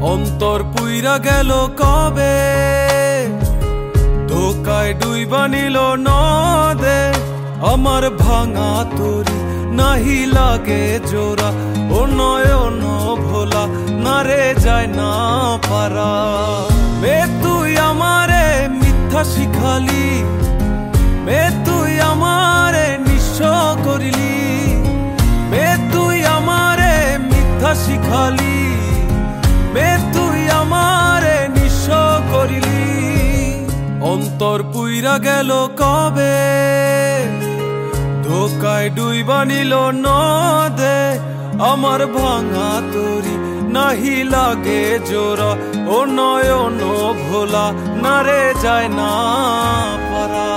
অন্তর পুইরা গেল কবে, ধোকায় ডুইবা নিল নদে। আমার ভাঙা তরি নাহি লাগে জোড়া, ও নয়ন ভোলা না রে যায় না পারা। মে তুই আমারে মিথ্যা শিখালি, মে তুই আমারে নিঃস্ব করিলি, মে তুই আমারে মিথ্যা শিখালি, মে তুই আমারে নিঃস্ব করিলি। অন্তর পুইরা গেল কবে, ধোকায় ডুইবা নিল নদে। আমার ভাঙা তরি নাহি লাগে জোড়া, ও নয়ন ভোলা না রে যায় না পারা।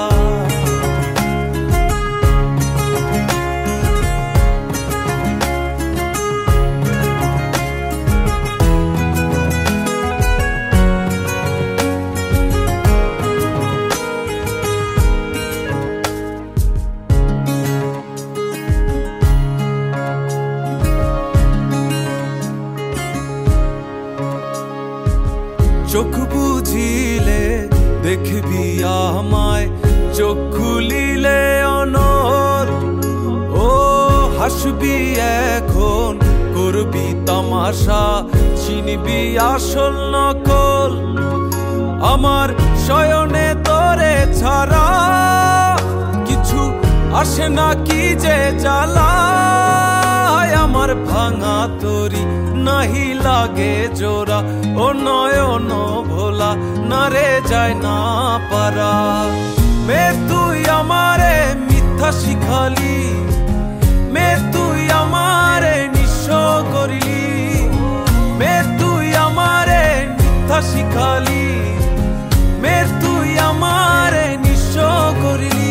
চোখ বুঝিলে দেখবি আমায়, চোখ খুলিলে অনর। ও হাসবি এখন, করবি তামাশা, চিনবি আসল নকল। আমার শয়নে তোরে ছাড়া কিছু আসে না, কি যে জ্বালা। আমার ভাঙা তরি নাহি লাগে জোড়া, ও নয়ন ভোলা না রে যায় না পারা। মে তুই আমারে মিথ্যা শিখালি, মে তুই আমারে নিঃস্ব করিলি, মে তুই আমারে মিথ্যা শিখালি, মে তুই আমারে নিঃস্ব করিলি।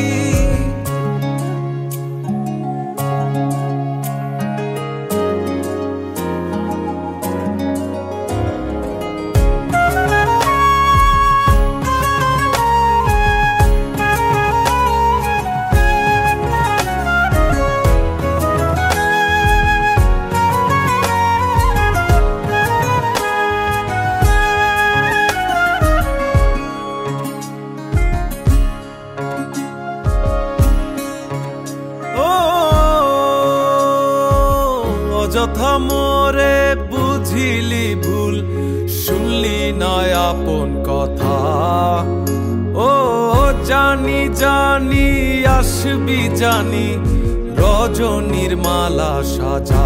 অযথা মোরে বুঝিলি ভুল, শুনলি না আপন কথা। ও জানি জানি আসবি জানি, রজনীর মালা সাজা।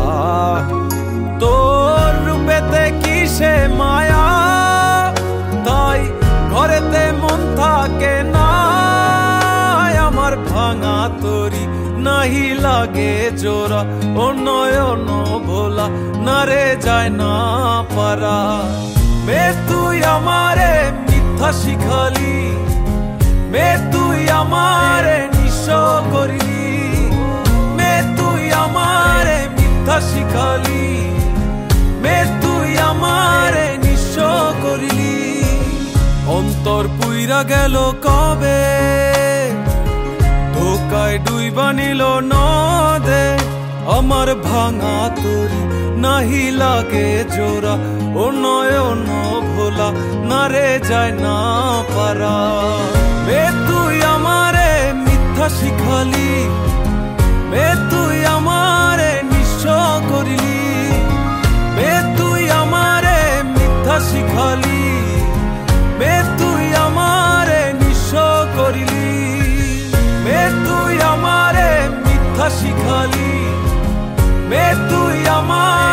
তোর রূপেতে কিসে মায়া, তাই ঘরেতে মন থাকে না। আমার ভাঙা তরি নাহি লাগে জোড়া, ও নয়ন ভোলা না রে যায় না পারা। মে তুই আমারে মিথ্যা শিখালি, মে তুই আমারে নিঃস্ব করিলি, মে তুই আমারে মিথ্যা শিখালি, মে তুই আমারে নিঃস্ব করিলি। অন্তর পুইরা গেল কবে, ধোকায় ডুইবা নিল নদে। আমার ভাঙা তরি নাহি লাগে জোড়া, ও নয়ন ভোলা না রে যায় না পারা। মে তুই আমারে মিথ্যা শিখালি, মে তুই আমারে নিঃস্ব করিলি, মে তুই আমারে মিথ্যা শিখালি, মে তুই আমারে নিঃস্ব করিলি, মে তুই আমারে মিথ্যা শিখালি, মে তুই আমার